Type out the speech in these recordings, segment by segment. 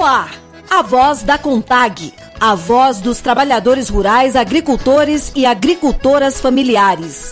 ar, a voz da CONTAG, a voz dos trabalhadores rurais, agricultores e agricultoras familiares.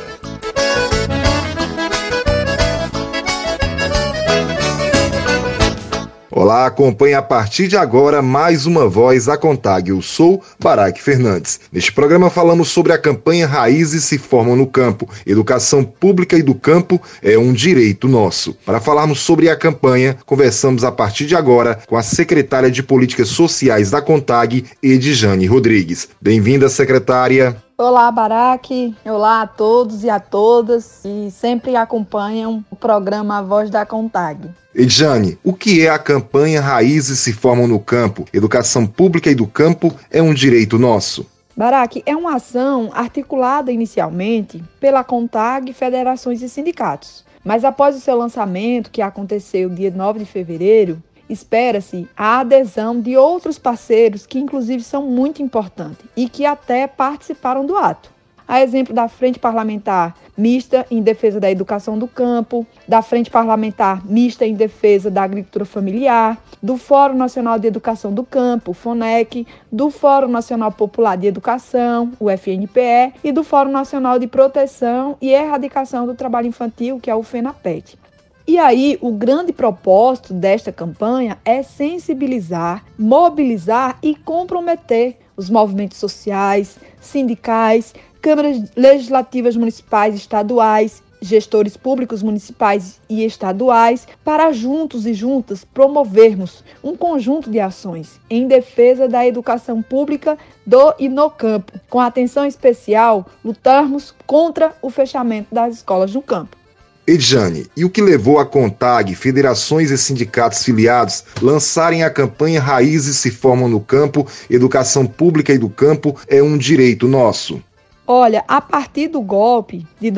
Olá, acompanhe a partir de agora mais uma voz da CONTAG. Eu sou Baraque Fernandes. Neste programa falamos sobre a campanha Raízes se Formam no Campo. Educação pública e do campo é um direito nosso. Para falarmos sobre a campanha, conversamos a partir de agora com a secretária de Políticas Sociais da CONTAG, Edjane Rodrigues. Bem-vinda, secretária. Olá, Baraque. Olá a todos e a todas que sempre acompanham o programa A Voz da CONTAG. Edjane, o que é a campanha Raízes se Formam no Campo? Educação pública e do campo é um direito nosso. Baraque, é uma ação articulada inicialmente pela CONTAG, federações e sindicatos. Mas após o seu lançamento, que aconteceu dia 9 de fevereiro, espera-se a adesão de outros parceiros que inclusive são muito importantes e que até participaram do ato. A exemplo da Frente Parlamentar Mista em Defesa da Educação do Campo, da Frente Parlamentar Mista em Defesa da Agricultura Familiar, do Fórum Nacional de Educação do Campo, FONEC, do Fórum Nacional Popular de Educação, o FNPE, e do Fórum Nacional de Proteção e Erradicação do Trabalho Infantil, que é o FENAPET. E aí, o grande propósito desta campanha é sensibilizar, mobilizar e comprometer os movimentos sociais, sindicais, câmaras legislativas municipais e estaduais, gestores públicos municipais e estaduais, para juntos e juntas promovermos um conjunto de ações em defesa da educação pública do e no campo, com atenção especial lutarmos contra o fechamento das escolas no campo. Edjane, e o que levou a CONTAG, federações e sindicatos filiados lançarem a campanha Raízes se Formam no Campo, Educação Pública e do Campo é um direito nosso? Olha, a partir do golpe de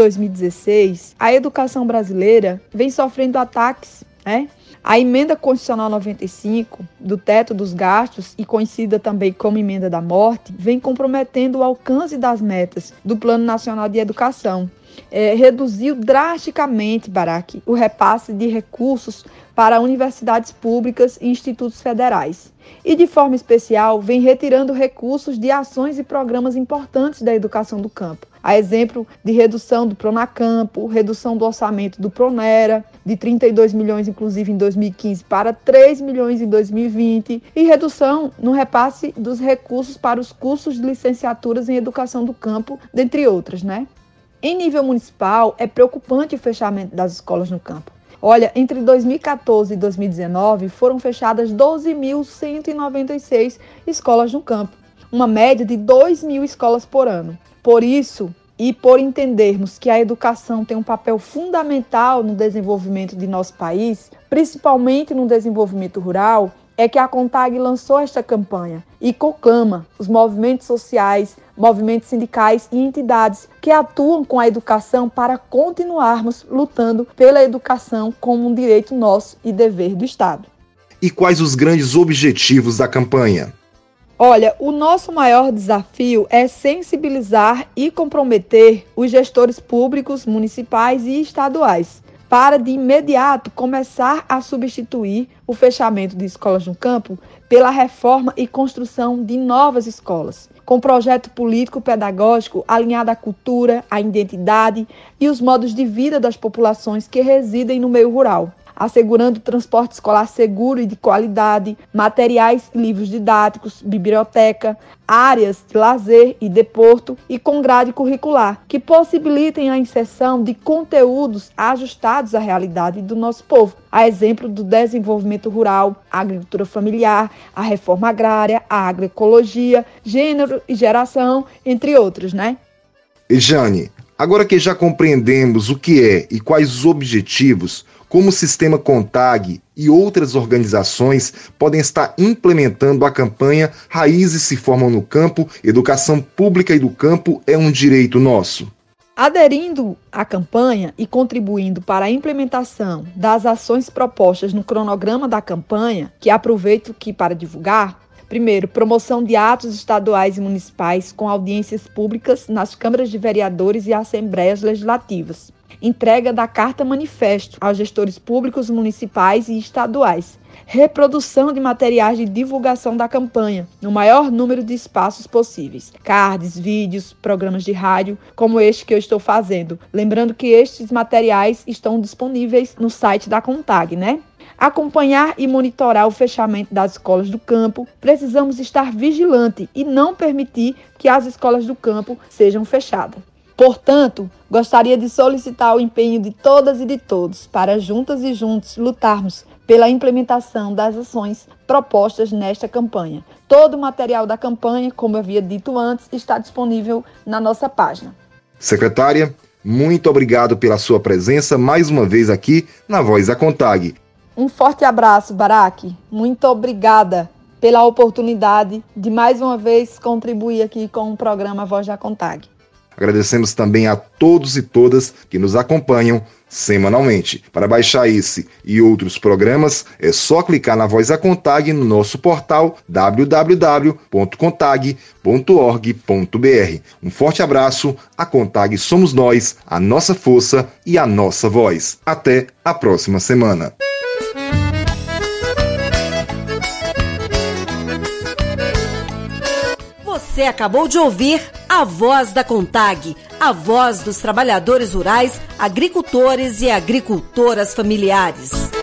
2016, a educação brasileira vem sofrendo ataques, né? A Emenda Constitucional 95, do teto dos gastos, e conhecida também como Emenda da Morte, vem comprometendo o alcance das metas do Plano Nacional de Educação. Reduziu drasticamente, Baraque, o repasse de recursos para universidades públicas e institutos federais. E, de forma especial, vem retirando recursos de ações e programas importantes da educação do campo. A exemplo de redução do Pronacampo, redução do orçamento do Pronera, de 32 milhões, inclusive, em 2015, para 3 milhões em 2020, e redução no repasse dos recursos para os cursos de licenciaturas em educação do campo, dentre outras, né? Em nível municipal, é preocupante o fechamento das escolas no campo. Olha, entre 2014 e 2019, foram fechadas 12.196 escolas no campo, uma média de 2.000 escolas por ano. Por isso, e por entendermos que a educação tem um papel fundamental no desenvolvimento de nosso país, principalmente no desenvolvimento rural, é que a CONTAG lançou esta campanha e conclama os movimentos sociais, movimentos sindicais e entidades que atuam com a educação para continuarmos lutando pela educação como um direito nosso e dever do Estado. E quais os grandes objetivos da campanha? Olha, o nosso maior desafio é sensibilizar e comprometer os gestores públicos, municipais e estaduais, para de imediato começar a substituir o fechamento de escolas no campo pela reforma e construção de novas escolas, com projeto político-pedagógico alinhado à cultura, à identidade e os modos de vida das populações que residem no meio rural, assegurando transporte escolar seguro e de qualidade, materiais e livros didáticos, biblioteca, áreas de lazer e deporto e com grade curricular, que possibilitem a inserção de conteúdos ajustados à realidade do nosso povo, a exemplo do desenvolvimento rural, a agricultura familiar, a reforma agrária, a agroecologia, gênero e geração, entre outros, né? Edjane, agora que já compreendemos o que é e quais os objetivos, como o Sistema CONTAG e outras organizações podem estar implementando a campanha Raízes se Formam no Campo, Educação Pública e do Campo é um direito nosso. Aderindo à campanha e contribuindo para a implementação das ações propostas no cronograma da campanha, que aproveito aqui para divulgar, primeiro, promoção de atos estaduais e municipais com audiências públicas nas câmaras de vereadores e assembleias legislativas. entrega da Carta Manifesto aos gestores públicos municipais e estaduais, reprodução de materiais de divulgação da campanha, no maior número de espaços possíveis, cards, vídeos, programas de rádio, como este que eu estou fazendo. Lembrando que estes materiais estão disponíveis no site da CONTAG, né? Acompanhar e monitorar o fechamento das escolas do campo, precisamos estar vigilantes e não permitir que as escolas do campo sejam fechadas. Portanto, gostaria de solicitar o empenho de todas e de todos para juntas e juntos lutarmos pela implementação das ações propostas nesta campanha. Todo o material da campanha, como eu havia dito antes, está disponível na nossa página. Secretária, muito obrigado pela sua presença mais uma vez aqui na Voz da CONTAG. Um forte abraço, Baraque. Muito obrigada pela oportunidade de mais uma vez contribuir aqui com o programa Voz da CONTAG. Agradecemos também a todos e todas que nos acompanham semanalmente. Para baixar esse e outros programas, é só clicar na Voz da CONTAG no nosso portal www.contag.org.br. Um forte abraço, a CONTAG somos nós, a nossa força e a nossa voz. Até a próxima semana. Você acabou de ouvir a Voz da CONTAG, a voz dos trabalhadores rurais, agricultores e agricultoras familiares.